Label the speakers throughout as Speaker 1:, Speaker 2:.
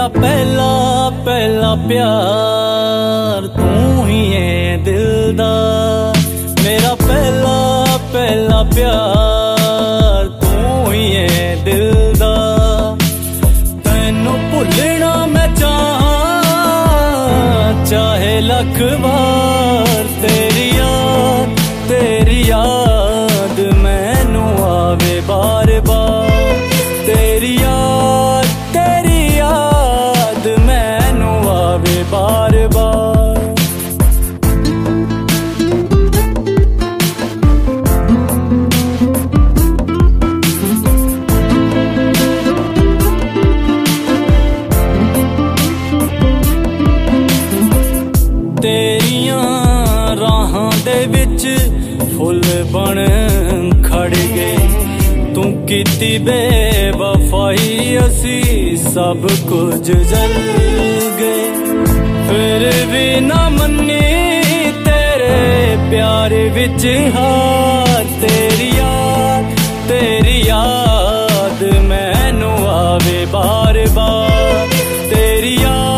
Speaker 1: मेरा पहला पहला प्यार तू ही है दिलदार। मेरा पहला पहला प्यार तू ही है दिलदार। तैनू भुलना मैं चाहे लख बार। तेरी याद मैनू आवे बार बार। तेरी याद मैनू आवे बार बार। तेरियां राहां दे विच फुल बन खड़ गए। तू कीती बेवफाई असी सब कुछ जल गए। फिर भी ना मन्नी तेरे प्यार विच हार। तेरी याद मैनू आवे बार बार। तेरी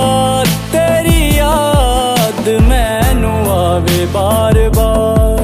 Speaker 1: याद मैनू आवे बार बार।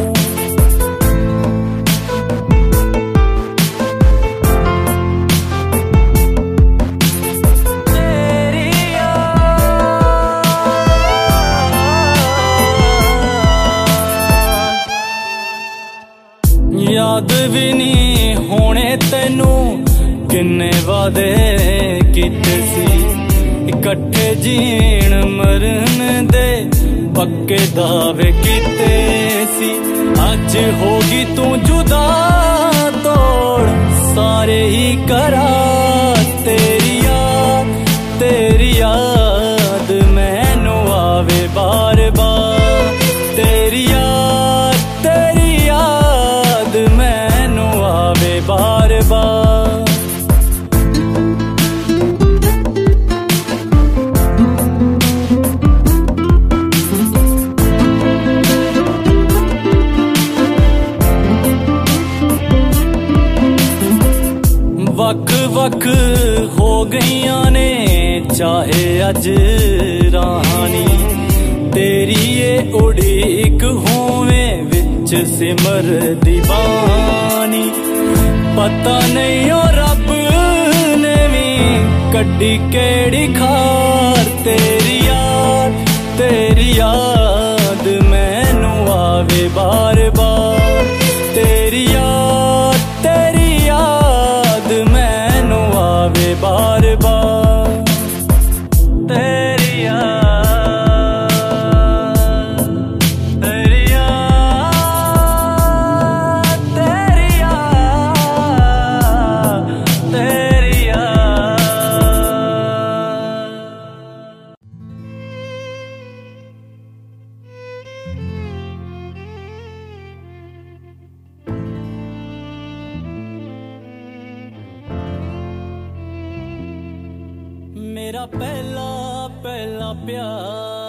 Speaker 1: याद भी नहीं होने तैनू किन्ने वादे कीते सी। इकट्ठे जीण मरन दे पक्के दावे कीते सी। अज होगी तू जुदा तोड़ सारे ही करार। तेरी याद मैनू आवे बार बार। तेरी याद मैनू आवे बार बार। वख वख हो गईयां ने चाहे अज राहानी। तेरी ये उड़ीक होवे विच सिमर दीवानी। पता नहीं ओ रब ने भी कड्डी केड़ी खार। तेरी याद मैनू आवे बार बार। तेरी याद मैनू आवे बार बार। तेरी मेरा पहला पहला प्यार